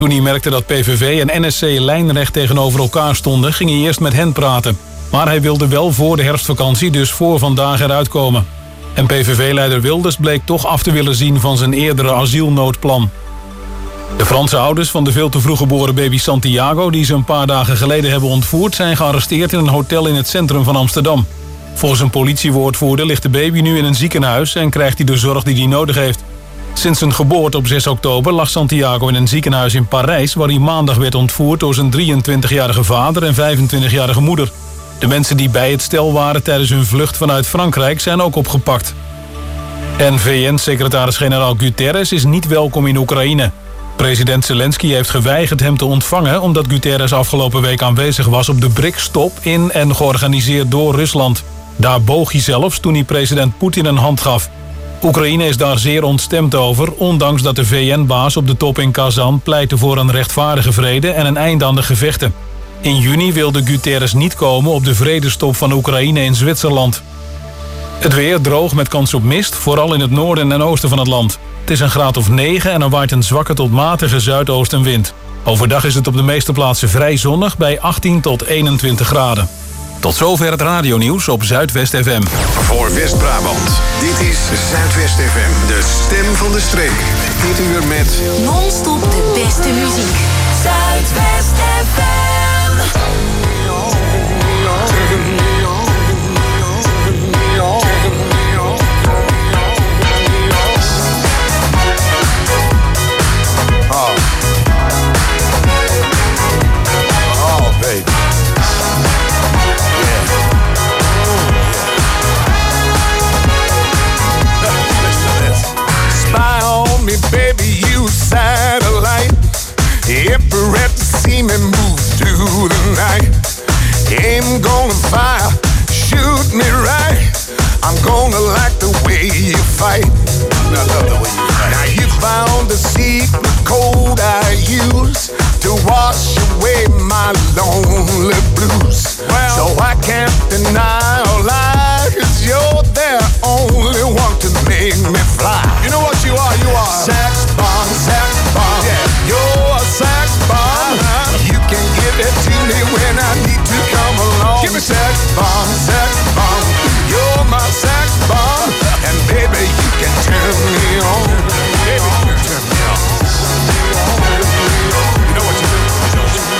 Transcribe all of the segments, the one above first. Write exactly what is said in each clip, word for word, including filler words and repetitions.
Toen hij merkte dat P V V en N S C lijnrecht tegenover elkaar stonden, ging hij eerst met hen praten. Maar hij wilde wel voor de herfstvakantie, dus voor vandaag eruit komen. En P V V-leider Wilders bleek toch af te willen zien van zijn eerdere asielnoodplan. De Franse ouders van de veel te vroeg geboren baby Santiago, die ze een paar dagen geleden hebben ontvoerd, zijn gearresteerd in een hotel in het centrum van Amsterdam. Volgens een politiewoordvoerder ligt de baby nu in een ziekenhuis en krijgt hij de zorg die hij nodig heeft. Sinds zijn geboorte op zes oktober lag Santiago in een ziekenhuis in Parijs, waar hij maandag werd ontvoerd door zijn drieëntwintigjarige vader en vijfentwintigjarige moeder. De mensen die bij het stel waren tijdens hun vlucht vanuit Frankrijk zijn ook opgepakt. En V N-secretaris-generaal Guterres is niet welkom in Oekraïne. President Zelensky heeft geweigerd hem te ontvangen omdat Guterres afgelopen week aanwezig was op de B R I C S-top in en georganiseerd door Rusland. Daar boog hij zelfs toen hij president Poetin een hand gaf. Oekraïne is daar zeer ontstemd over, ondanks dat de V N-baas op de top in Kazan pleitte voor een rechtvaardige vrede en een einde aan de gevechten. In juni wilde Guterres niet komen op de vredestop van Oekraïne in Zwitserland. Het weer droog met kans op mist, vooral in het noorden en oosten van het land. Het is een graad of negen en er waait een zwakke tot matige zuidoostenwind. Overdag is het op de meeste plaatsen vrij zonnig bij achttien tot eenentwintig graden. Tot zover het radionieuws op Zuidwest F M. Voor West-Brabant, dit is Zuidwest F M, de stem van de streek. Dit uur met non-stop de beste muziek. Zuidwest F M. Oh. Oh, baby. Spy on me, baby, you satellite. Infrared to see me move through the night. Aim gonna fire, shoot me right. I'm gonna like the way you fight. I love the way you fight. Now you found the secret code I use to wash away my lonely blues. Well, so I can't deny or lie, 'cause you're the only one to make me fly. You know what you are? You are Sex bomb, sex bomb. Yeah. You're a sex bomb. Uh-huh. You can give it to me when I need to come along. Give me sex bomb, sex bomb. You're my sex bomb. And baby, you can turn me on. Baby, you can turn me on. You know what you do? You know what you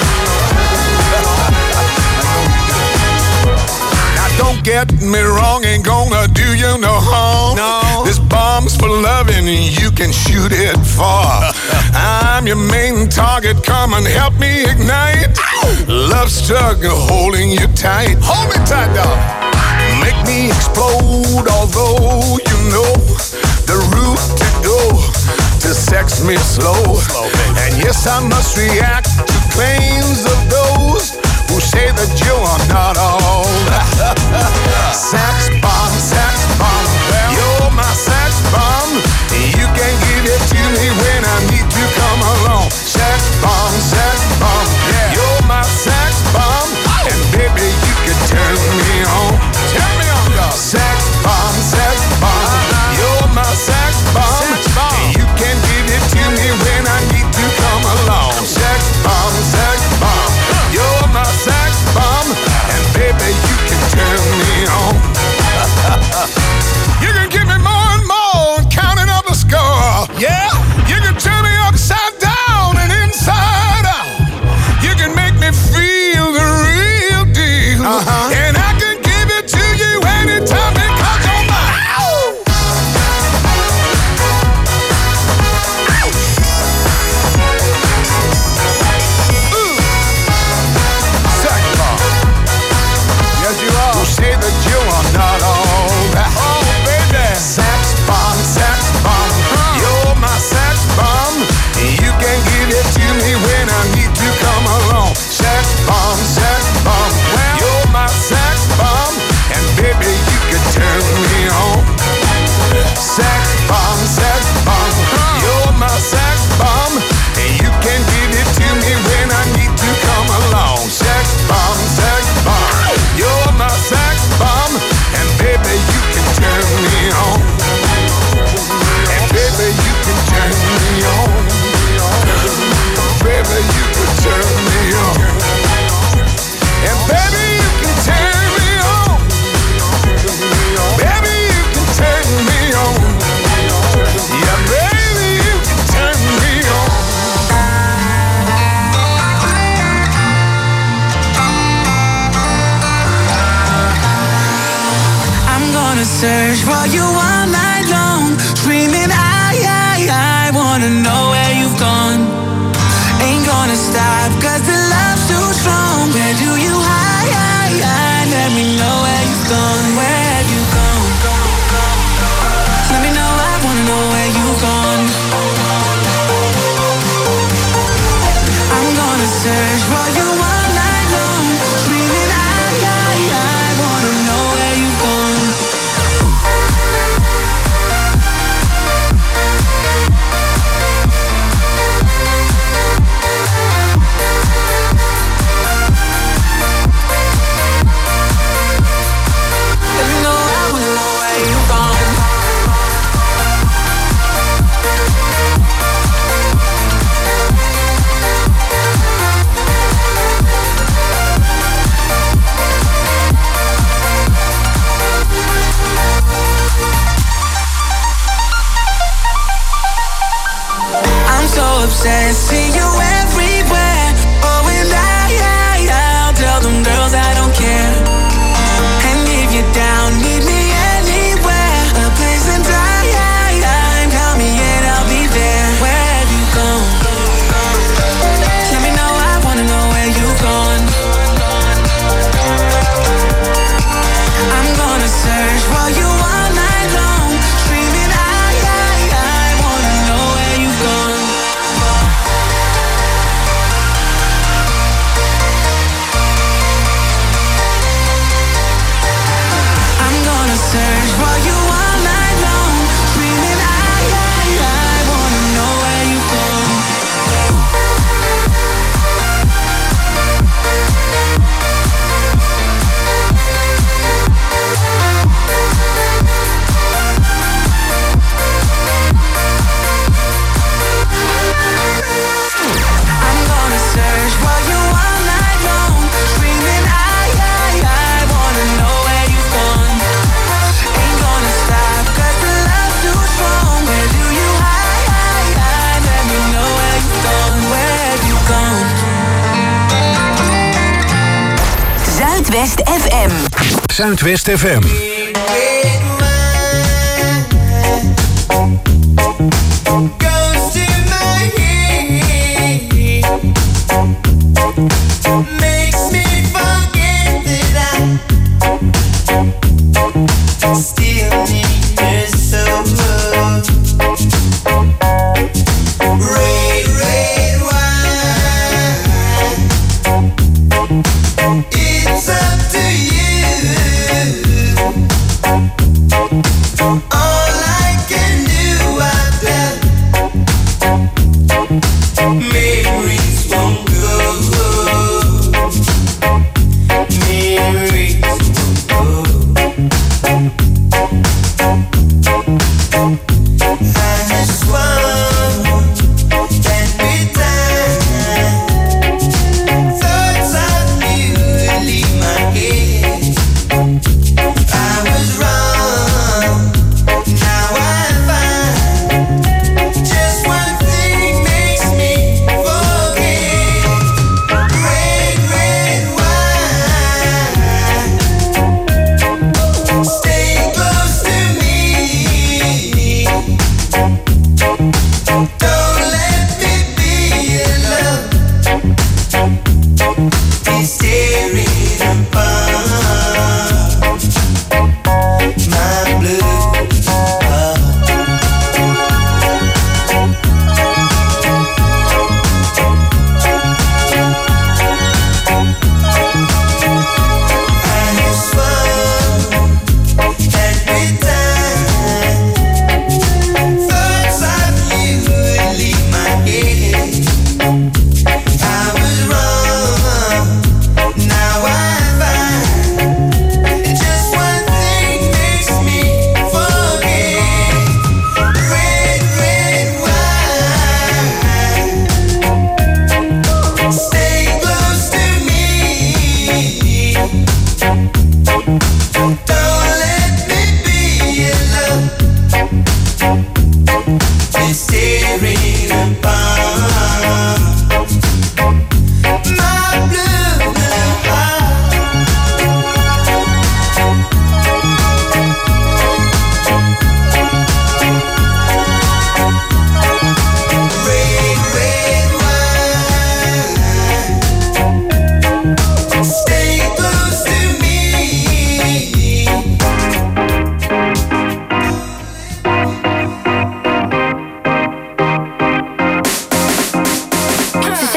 do. Now don't get me wrong, ain't gonna do you no harm. No. This bomb's for loving, you can shoot it far. I'm your main target, come and help me ignite. Love struggle holding you tight. Hold me tight, dog. Make me explode, although you know the route to go to sex me slow. Slow, baby. And yes, I must react to claims of those who say that you are not all. Sex bomb, sex bomb, you're my sex bomb. You can give it to me when I need to come along. Sex bomb, sex bomb, yeah. You're my sex bomb, and baby you can turn me on. Turn me on, dog. Sex bomb, sex bomb, uh-huh. You're my sex bomb. Sex bomb. You can give it to me when I need to come along. Sex bomb, search for you all night long, screaming I, I, I wanna know where you've gone. Ain't gonna stop, cause the love's too strong. Where do you hide, hide, hide? Let me know where you've gone. Where have you gone? Let me know, I wanna know where you've gone. I'm gonna search for you all night long, screaming I, I, I wanna know where you've gone. Let me know, I wanna know where you've gone. I'm so obsessed, see you everywhere. Oh, and I, I, I'll tell them girls I don't care. And if you're down, meet me anywhere. A place and time, call me and I'll be there. Where have you gone? Let me know, I wanna know where you've gone. I'm gonna search for you all night long, screaming I, I, I wanna know where you've gone. I'm gonna search for you all night long, screaming I, I, I wanna know where you've gone. I'm gonna search for you all night long, screaming I, I, I wanna know where you've gone. Ain't gonna stop, cause the love's too strong. Where do you hide, hide, hide? Let me know where you've gone. Where have you gone? Zuidwest F M. Zuidwest F M. Goes to my head, makes me forget that I still need her so. Red, red wine, it's up to you. All I can do, I've done.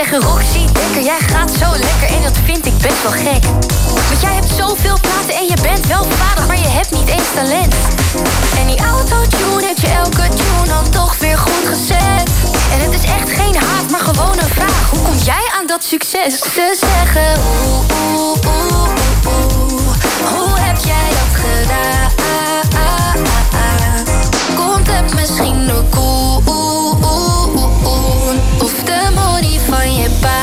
zeggen Roxy, lekker, jij gaat zo lekker en dat vind ik best wel gek. Want jij hebt zoveel praten en je bent wel vaardig, maar je hebt niet eens talent. En die autotune heeft je elke tune dan toch weer goed gezet. En het is echt geen haat, maar gewoon een vraag. Hoe kom jij aan dat succes? Ze zeggen oeh, oeh, oeh, oeh. Hoe heb jij dat gedaan? Komt het misschien door koe? Of de money van je pa.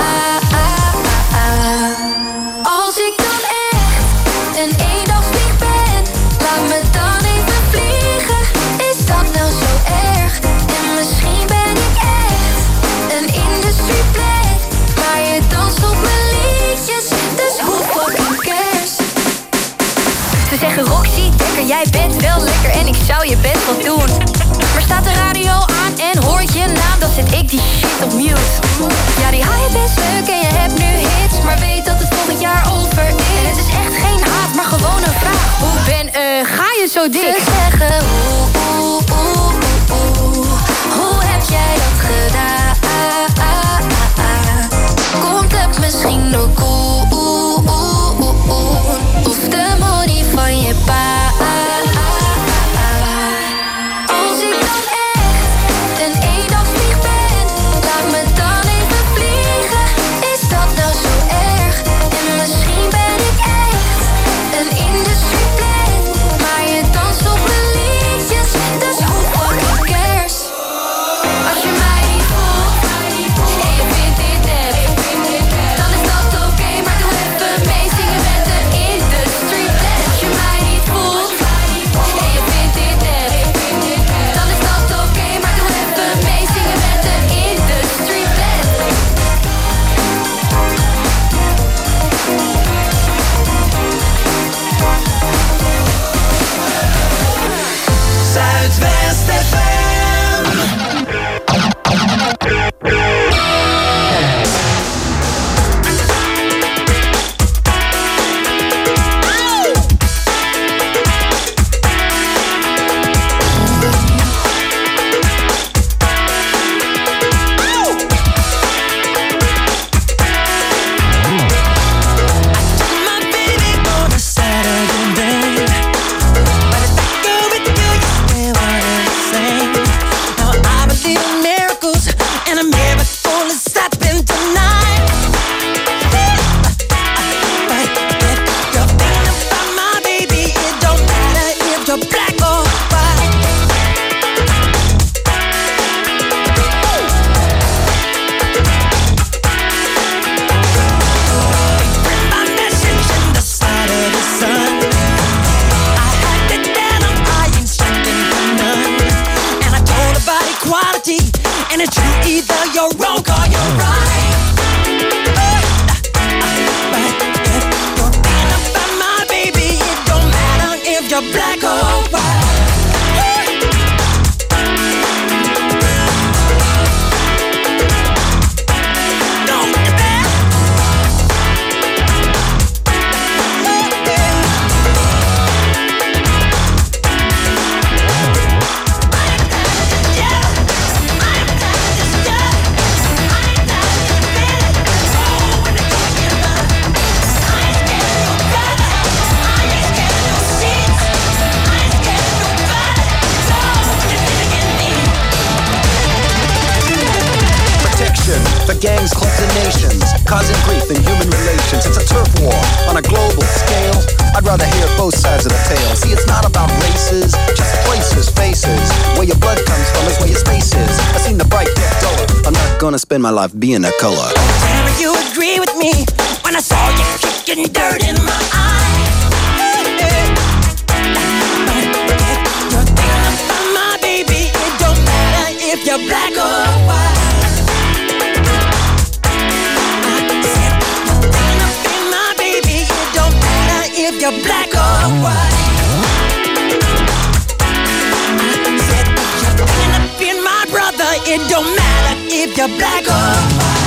Als ik dan echt een eendagsvlieg ben, laat me dan even vliegen. Is dat nou zo erg? En misschien ben ik echt een industrieplet, maar je danst op mijn liedjes, dus hoe fucking cares? Ze zeggen Roxy, lekker, jij bent wel lekker en ik zou je best wel doen. Maar staat de radio aan en hoort je naam, dan zet ik die shit op mute. Ja, die hype is leuk en je hebt nu hits, maar weet dat het volgend jaar over is. En het is echt geen haat, maar gewoon een vraag. Hoe ben, eh, uh, ga je zo dik? Ze zeggen oeh, oeh, oeh, oeh. Hoe heb jij dat gedaan? Komt het misschien door koe? Of de money van je pa? gangs, clubs, and nations, causing grief in human relations. It's a turf war on a global scale. I'd rather hear both sides of the tale. See, it's not about races, just places, faces. Where your blood comes from is where your space is. I've seen the bright get duller. I'm not gonna spend my life being a color. Tell you agree with me when I saw you kicking dirt in my eye. You're thinking about my baby. It don't matter if you're black or white. If you're black or white, I said you're thinking of being my brother. It don't matter if you're black or white.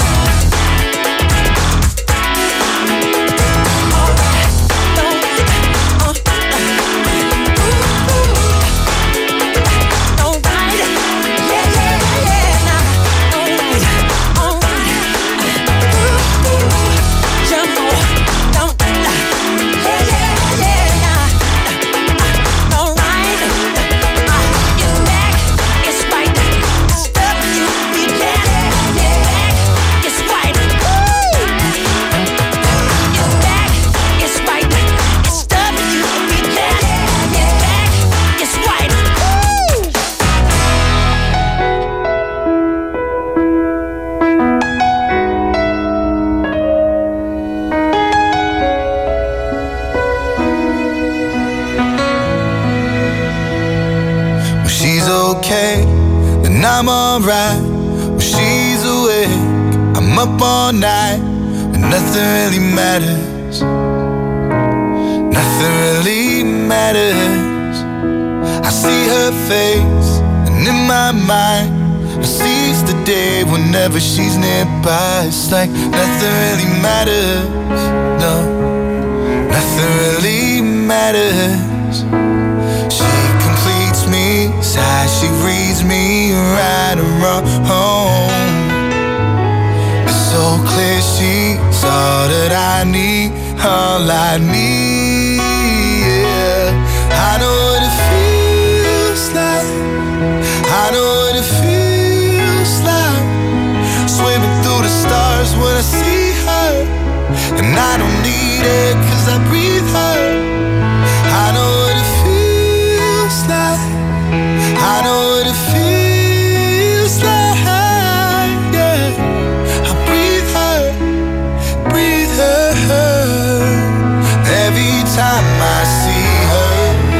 alright when she's awake. I'm up all night and nothing really matters. Nothing really matters. I see her face and in my mind I seize the day whenever she's nearby. It's like nothing really matters. No, nothing really matters. She completes me, sighs, she reads me right and wrong. It's so clear she's all that I need, all I need. Yeah. I know what it feels like. I know what it feels like. Swimming through the stars when I see her, and I don't need it 'cause I breathe her. I know what it feels like. I know what it feels like. Yeah, I breathe her, breathe her. Every time I see her,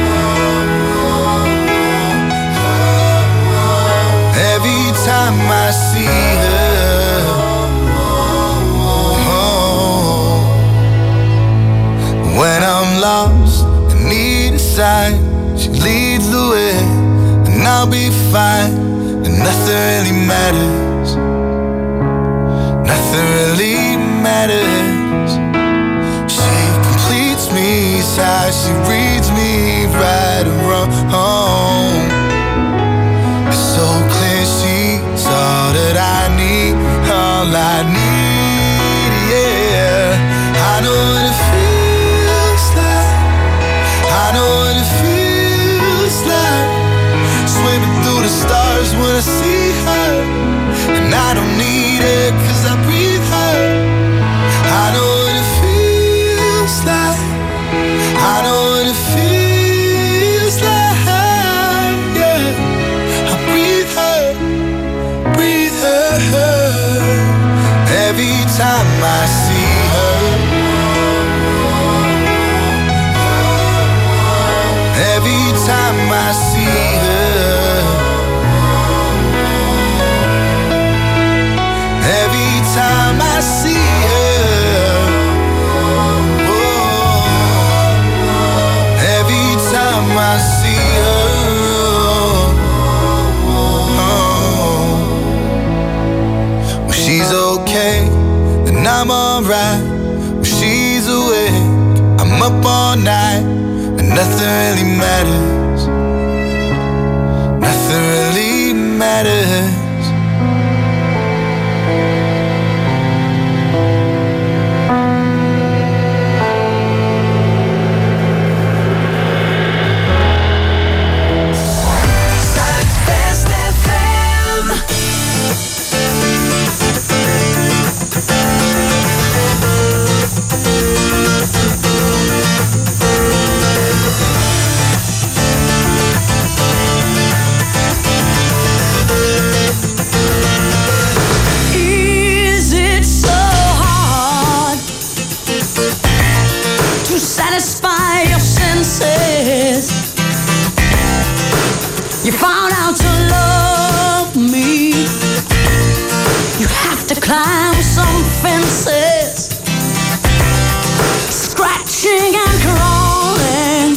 every time I see her, oh. When I'm lost and need a sign, she leads the way, and I'll be fine, and nothing really matters. Nothing really matters. She completes me, sighs, she reads me right and wrong. It's so clear she's all that I need, all I need, yeah. I know what it feels like. I know what it feels like. Swimming through the stars when I see her, and I don't need it 'cause I breathe her. I know what it feels like. I know what it feels like, yeah. I breathe her, breathe her. Every time I see her, every time I see her, every time I see her, oh, every time I see her, oh. When she's okay, then I'm alright. When she's awake, I'm up all night, and nothing really matters. Nothing really matters. You found out to love me. You have to climb some fences, scratching and crawling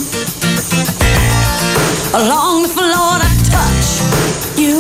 along the floor to touch you.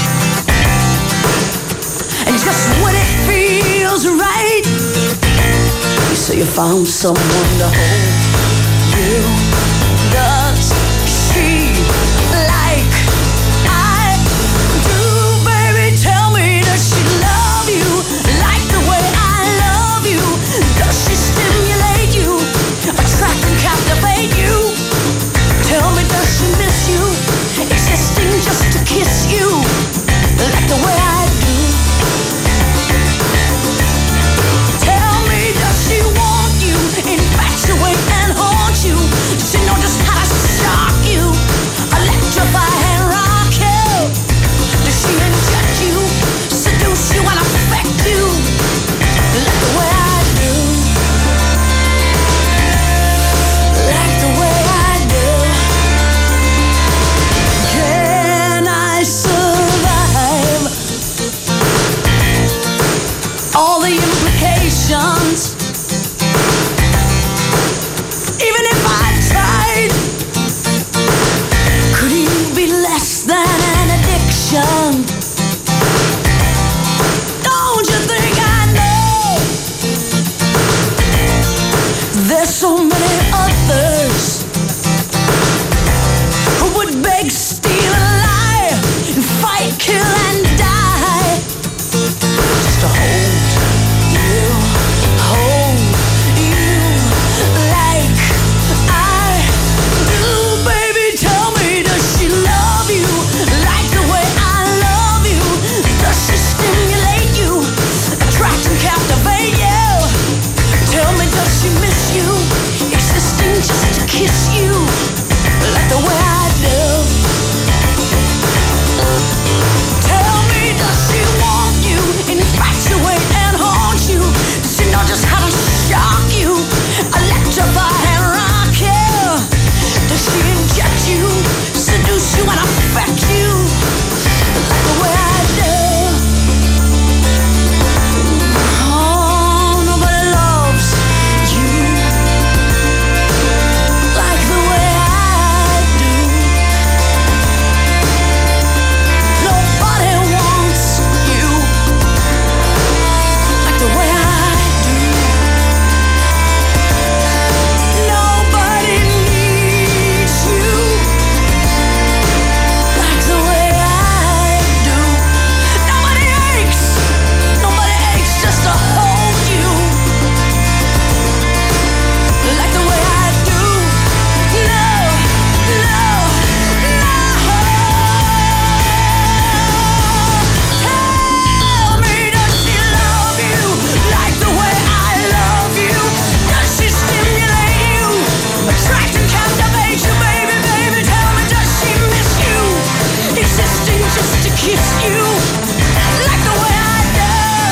And just when it feels right, you say you found someone to hold you. Does she like I do, baby? Tell me, does she love you like the way I love you? Does she stimulate you, attract and captivate you? Tell me, does she miss you, existing just to kiss you like the way I do? Tell me, does she want you, infatuate and hold the implications. Even if I tried, could you be less than an addiction? Don't you think I know? There's so many others who would beg, steal, and lie, and fight, kill, and die just to hold you, hold you like I do. Baby, tell me, does she love you like the way I love you? Does she stimulate you, attract and captivate you? Tell me, does she miss you, existing just to kiss you like the way I do? Tell me, does she want you, infatuate and haunt you? Does she know just how to shock you, electrify and rock you? Does she inject you, seduce you and affect you like the way I do? Oh, nobody loves you like the way I do. Nobody wants you like the way I do. Nobody needs you like the way I do. Nobody aches, nobody aches just to hold you like the way I do. No, no, no. Tell me, does she love you like the way I love you? Does she stimulate you, attract and captivate you? Baby, baby, tell me, does she miss you, existing just to kiss you like the way I do?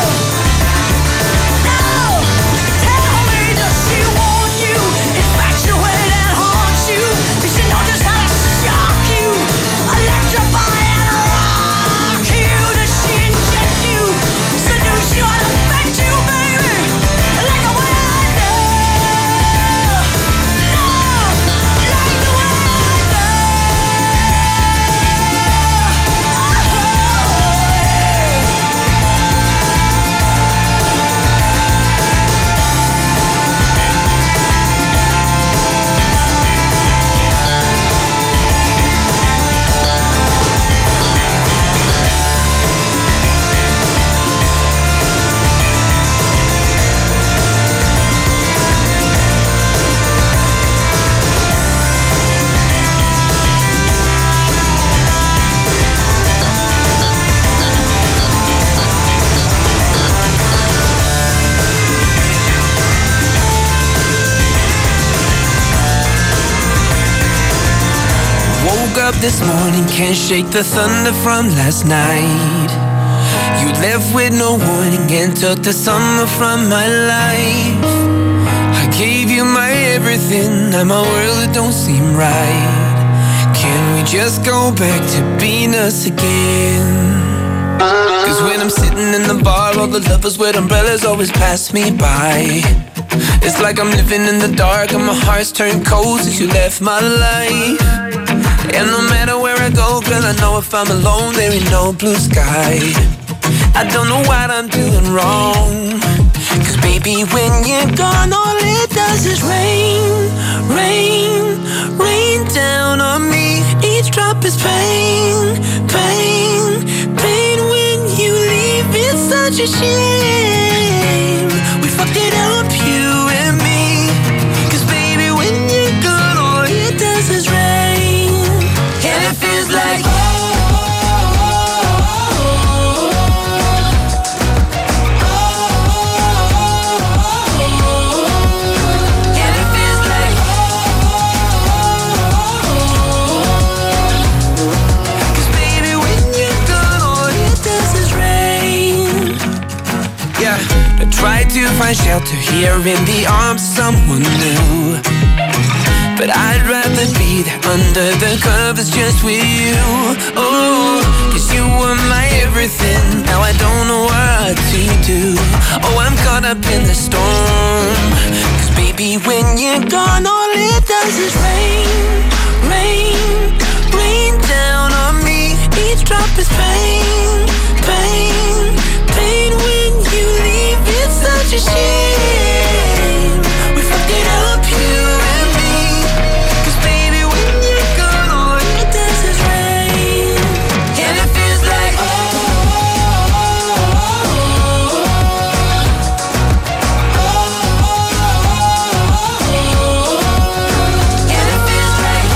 No, tell me, does she want you, infatuate and haunt you? Does she know just how to shock you, electrify and rock you? Does she inject you, seduce you and affect you, baby, like the way I do? No, like the way I do. Woke up this morning, can't shake the thunder from last night. You left with no warning and took the summer from my life. I gave you my everything, now my world it don't seem right. Can we just go back to being us again? Cause when I'm sitting in the bar, all the lovers with umbrellas always pass me by. It's like I'm living in the dark and my heart's turned cold since you left my life. And no matter where I go, girl, I know if I'm alone, there ain't no blue sky. I don't know what I'm doing wrong. Cause baby, when you're gone, all it does is rain, rain, rain down on me. Each drop is pain, pain, pain. When you leave, it's such a shame. We fucked it up, you and me. Cause baby, when you're gone, all it does is rain. And it feels like try to find shelter here in the arms of someone new, but I'd rather be there under the covers just with you. Oh, cause you were my everything, now I don't know what to do. Oh, I'm caught up in the storm. Cause baby, when you're gone, all it does is rain, rain, rain down on me. Each drop is pain, pain, pain. When you leave, it's such a shame. We fucked it up, you and me. Cause baby, when you're gone, all it does is rain. And it feels like oh, and it feels like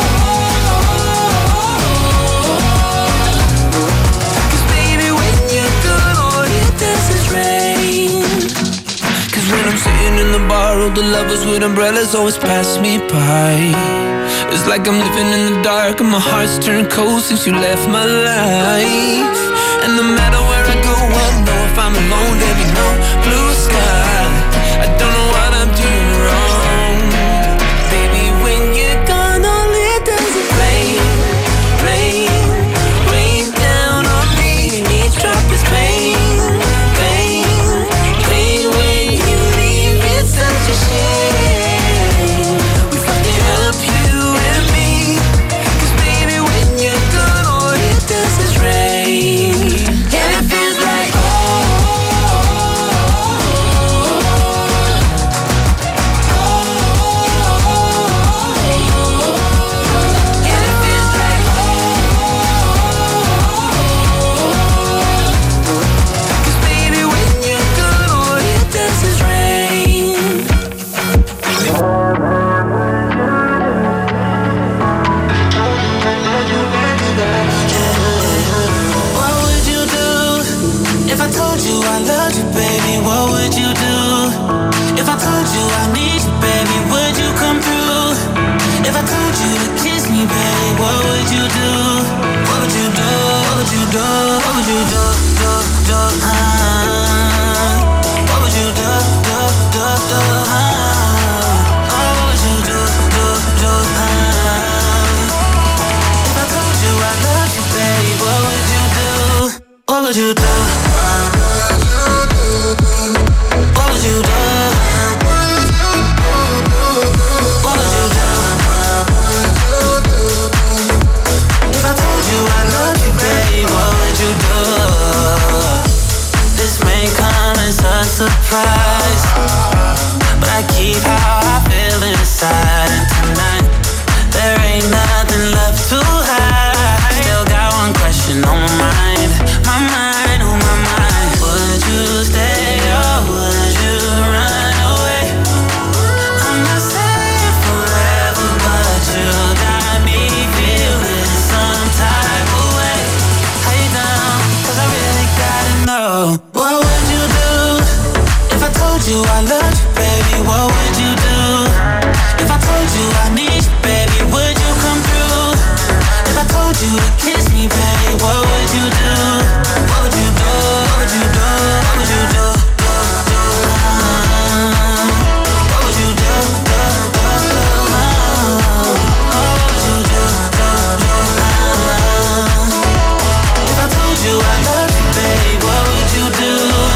cause baby, when you're gone, all it does is rain. Cause when I'm sitting in the bar, all the lovers with umbrellas always pass me by. It's like I'm living in the dark and my heart's turned cold since you left my life. And no matter where I go, I know if I'm alone, there'll be no blue sky. I don't know what I'm doing wrong. Baby, when you're gone, all it does is rain, rain, rain down on me. Each drop is pain, pain, pain. When you leave, it's such a shame. We fucked it up, you and me. Cause baby, when you're gone, all it does is rain. And it feels like oh, and it feels like cause baby, when you're gone, all it does is rain. What would you do if I told you I loved you, baby? What would you do if I told you I need you, baby? Would you come through? If I told you to kiss me, baby, what would you do? What would you do? What would you do? What would you do? Do, do, ah. What would you do? Do, do, do, ah. Oh, what would you do? Do, do, ah. If I told you I loved you, baby, what would you do? What would you do? What would you do? What would you do? If I told you I loved you, baby, what would you do? This may come as a surprise, but I keep how I feel inside. And tonight, there ain't nothing left to hide. Still got one question on my mind, my mind, on my mind. Would you stay or would you run away? I'm not saying forever, but you got me feeling some type of way. How you down? Cause I really gotta know. What would you do if I told you I loved you, baby? What would you do if I told you I need you, baby? Would you come through? If I told you to kiss me, baby, what would you do? What would you do? What would you do? What would you do? Do, do, ah. What would you do? Do, do, do, ah. Oh, what would you do? Do, do, ah. If I told you I loved you, baby, what would you do?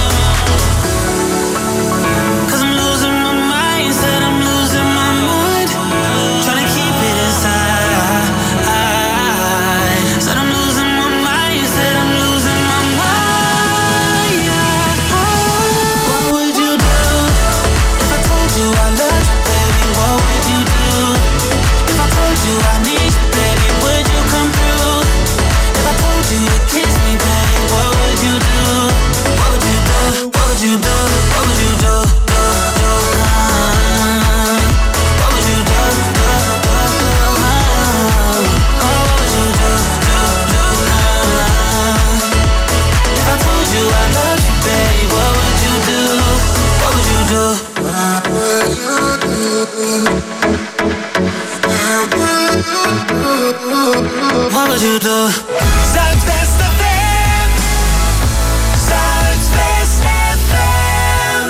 Cause I'm losing my mind, said I'm losing my mind. Tryna keep it inside. Said I'm losing my mind, said I'm losing my mind. What would you do if I told you I loved you, baby? What would you do if I told you I need you, baby? Would you come through? If I told you to kiss me, baby, what would you do? What would you do? What would you do? What would you do? Do, do, ah. What would you do? Do, do, do, ah. Oh, what would you do? Do, do, ah. If I told you I loved you, baby, what would you do? What would you do? What would you do? Zuidwest F M, Zuidwest F M.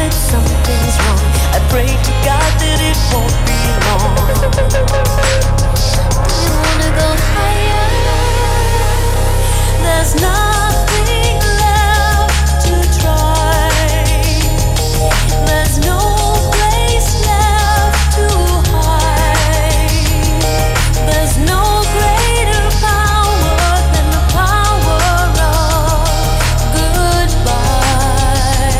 that something's wrong. I pray to God that it won't be long. You wanna go higher? There's nothing left to try. There's no place left to hide. There's no greater power than the power of goodbye.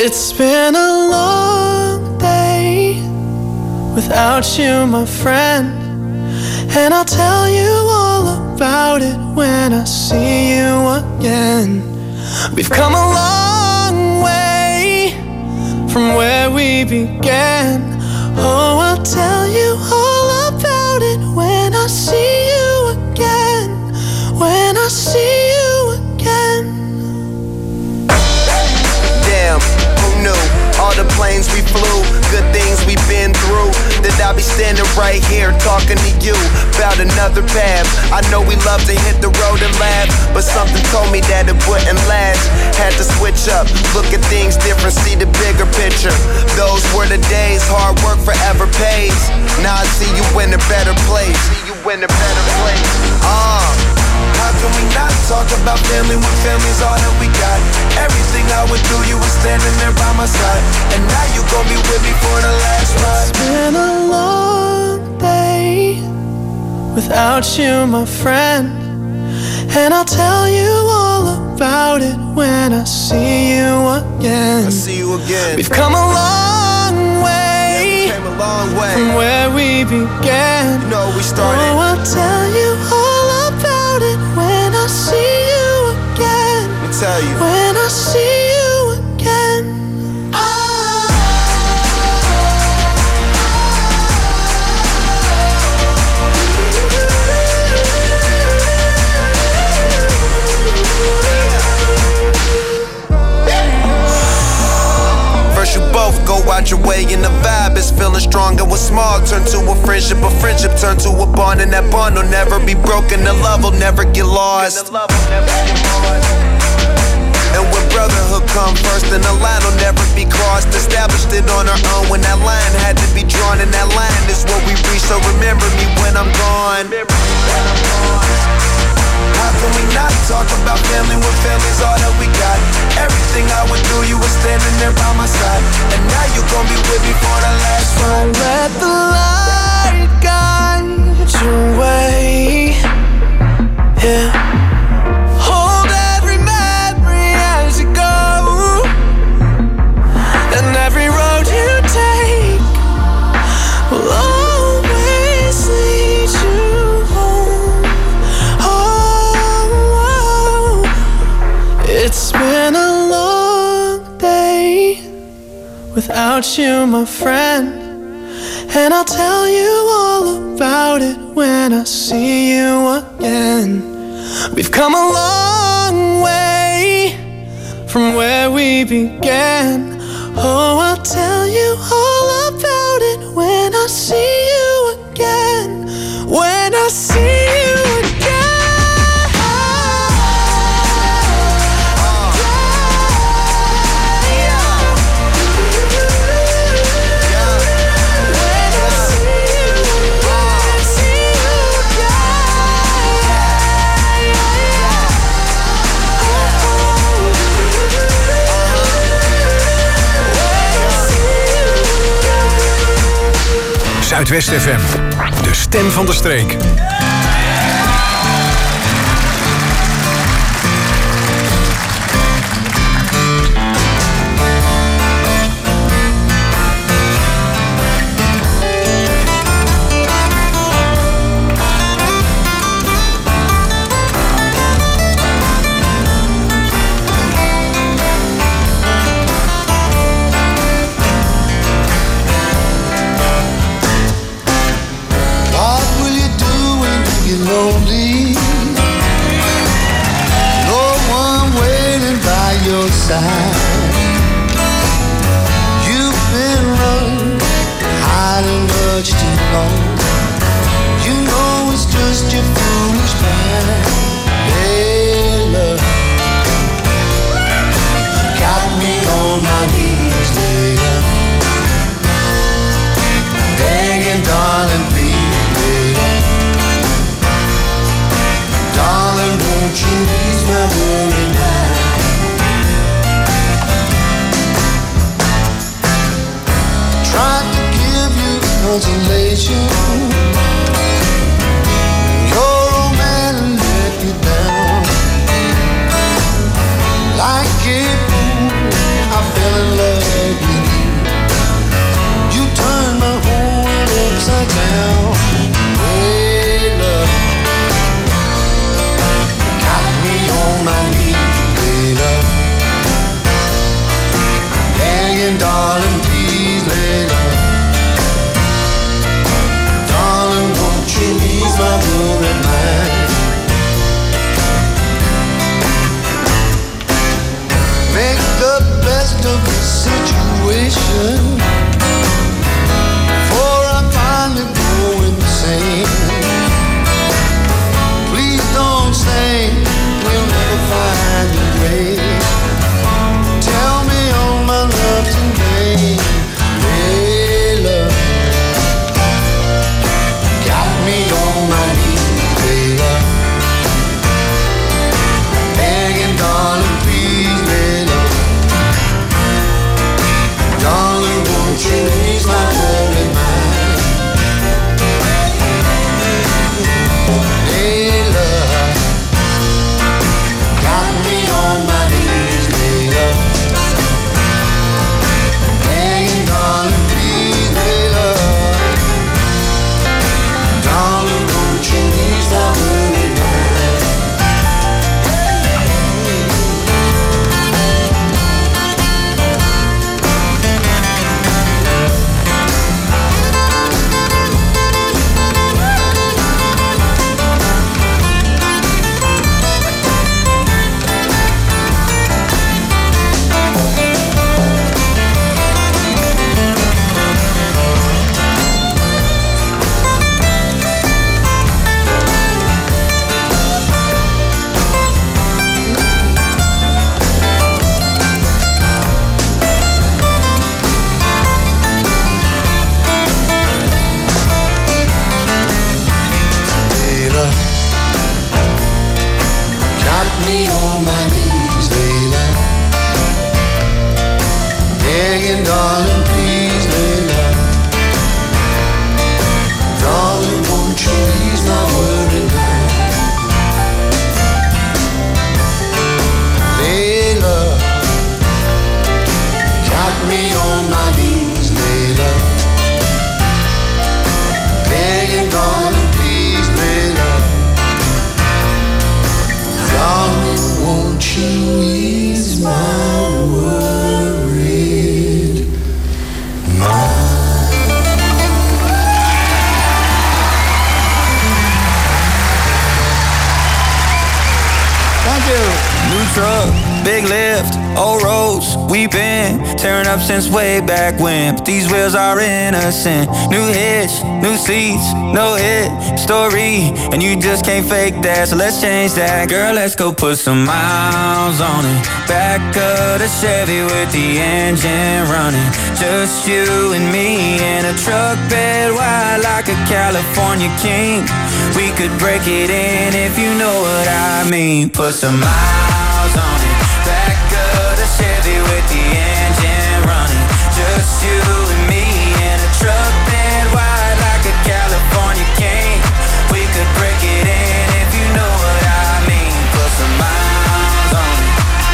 It's been a long day without you, my friend, and I'll tell you all about it when I see you again. We've come a long way from where we began. Oh, I'll tell you all about it when I see you again. When I see you again. Damn, who knew? All the planes we flew, good things we've been through. That I'll be standing right here talking to you about another path. I know we love to hit the road and laugh, but something told me that it wouldn't last. Had to switch up, look at things different, see the bigger picture. Those were the days, hard work forever pays. Now I see you in a better place. See you in a better place. Ah. Uh. How can we not talk about family when family's all that we got? Everything I went through, you were standing there by my side, and now you gon' be with me for the last ride. It's been a long day without you, my friend, and I'll tell you all about it when I see you again. I see you again. We've come a long way, yeah, we came a long way from where we began. You know we started. Oh, I'll tell you all about it when I see you again. Let me tell you. When I see you again. First you both go out your way and the vibe is feeling strong. And what's small turn to a friendship, a friendship turn to a bond, and that bond will never be broken, the love will never get lost. And when brotherhood come first, then the line will never be crossed. Established it on our own when that line had to be drawn, and that line is what we reach, so remember me when I'm gone. How can we not talk about family when family's all that we got? Everything I went through, you were standing there by my side, and now you gon' be with me for the last ride. So let the light guide your way. Yeah. Hold every memory as you go, and every road you take will always lead you home. Oh, it's been a long day without you, my friend, and I'll tell you all about it when I see you again. We've come a long way from where we began. Oh, I'll tell you all about it when I see you again. When I see you again. Zuidwest F M, de stem van de streek. Lonely, no one waiting by your side. You've been running, hiding much too long. You know it's just your foolish mind. Hey, love, got me on my knees, later, begging, darling, please, later. Darling, won't you ease my worry mind? Tried to give you consolation. Your old man let you down. Like it, I fell in love attention before I finally go insane. Please don't say we'll never find a way. Tell me all my love today, Layla. Got me on my knees, Layla. Begging, darling, please, Layla. Darling, won't you ease my worried mind? Layla. Got me on my knees, Layla. Begging, darling, please, Layla. Darling, won't you ease my worried mind? Layla. Got me on my knees, Layla. Begging, darling, please, Layla. Darling, won't you ease my worried mind? Layla. Got me on my knees, Layla. Begging, darling, please, Layla. Darling, won't you ease my worried mind? Thank you. New truck, big lift, old roads. We been tearing up since way back when. But these wheels are innocent. New hitch, new seats, no hit story, and you just can't fake that. So let's change that, girl. Let's go put some miles on it. Back of the Chevy with the engine running. Just you and me in a truck bed wide like a California king. We could break it in if you know what I mean. Put some miles on it. Back of the Chevy with the engine running. Just you and me in a truck bed wide like a California king. We could break it in if you know what I mean. Put some miles on it.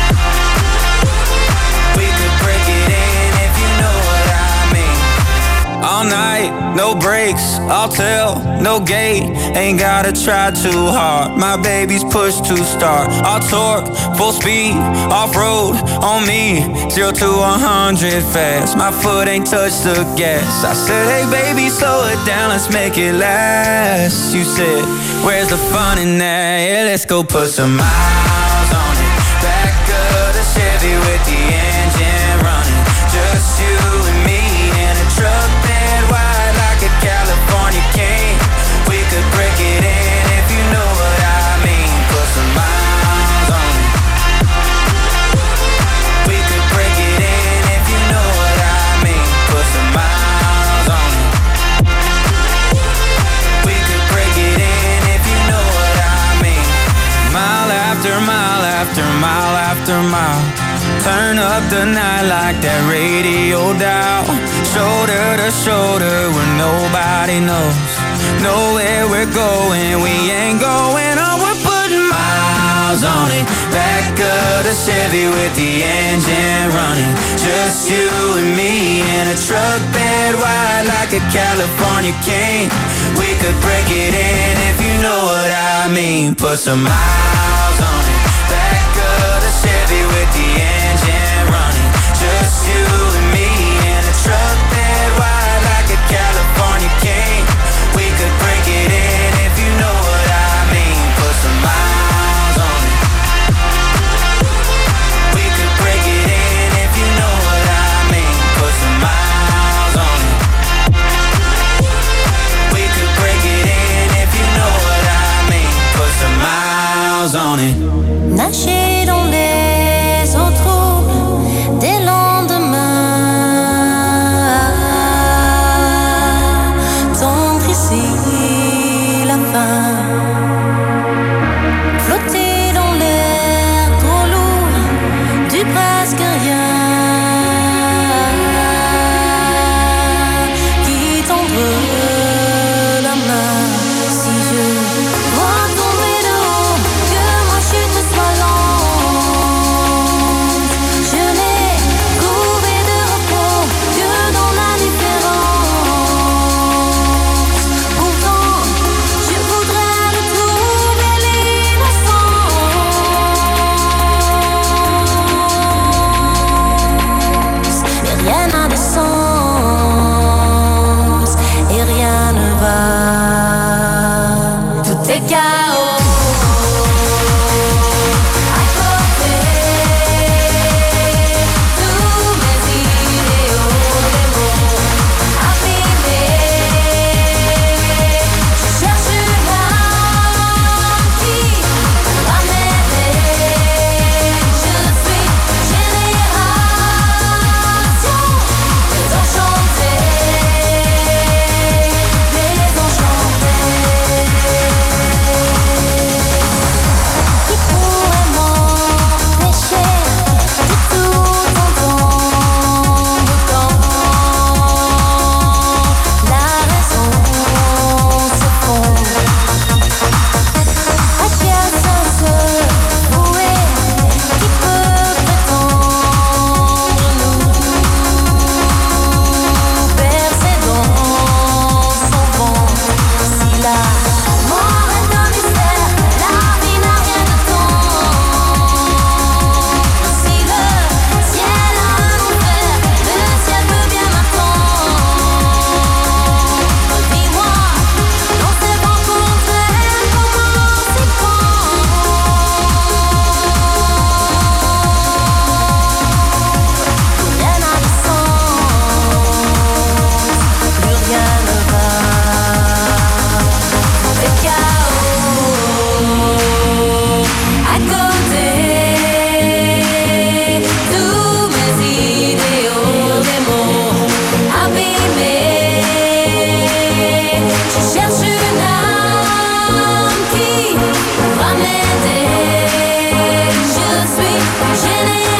We could break it in if you know what I mean. All night, no brakes, I'll tell, no gate. Ain't gotta try too hard, my baby's push to start. I'll torque, full speed, off-road, on me. Zero to a hundred fast, my foot ain't touched the gas. I said, hey baby, slow it down, let's make it last. You said, where's the fun in that? Yeah, let's go put some miles on it. Back of the Chevy with the engine running. Just you and me in a truck bed wide like a California king. We could break it in if you know what I mean. Put some miles on it. We could break it in if you know what I mean. Put some miles on it. We could break it in if you know what I mean. Mile after mile after mile after mile. Turn up the night like that radio dial. Shoulder to shoulder where nobody knows. Know where we're going, we ain't going on. We're putting miles on it. Back of the Chevy with the engine running. Just you and me in a truck bed wide like a California king. We could break it in if you know what I mean. Put some miles